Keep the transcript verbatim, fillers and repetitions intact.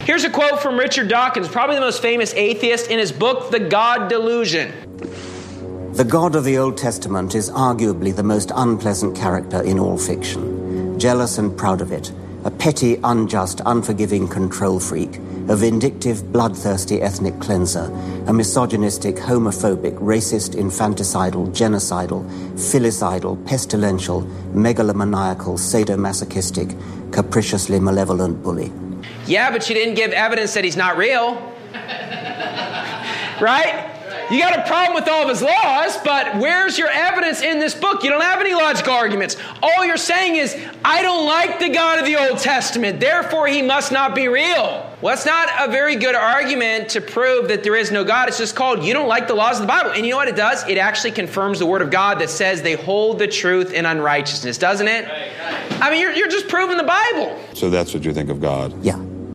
Here's a quote from Richard Dawkins, probably the most famous atheist, in his book, The God Delusion. The God of the Old Testament is arguably the most unpleasant character in all fiction. Jealous and proud of it, a petty, unjust, unforgiving control freak, a vindictive, bloodthirsty ethnic cleanser, a misogynistic, homophobic, racist, infanticidal, genocidal, filicidal, pestilential, megalomaniacal, sadomasochistic, capriciously malevolent bully. Yeah, but you didn't give evidence that he's not real. Right? You got a problem with all of his laws, but where's your evidence in this book? You don't have any logical arguments. All you're saying is, I don't like the God of the Old Testament, therefore he must not be real. Well, that's not a very good argument to prove that there is no God. It's just called, you don't like the laws of the Bible. And you know what it does? It actually confirms the Word of God that says they hold the truth in unrighteousness, doesn't it? I mean, you're, you're just proving the Bible. So that's what you think of God? Yeah.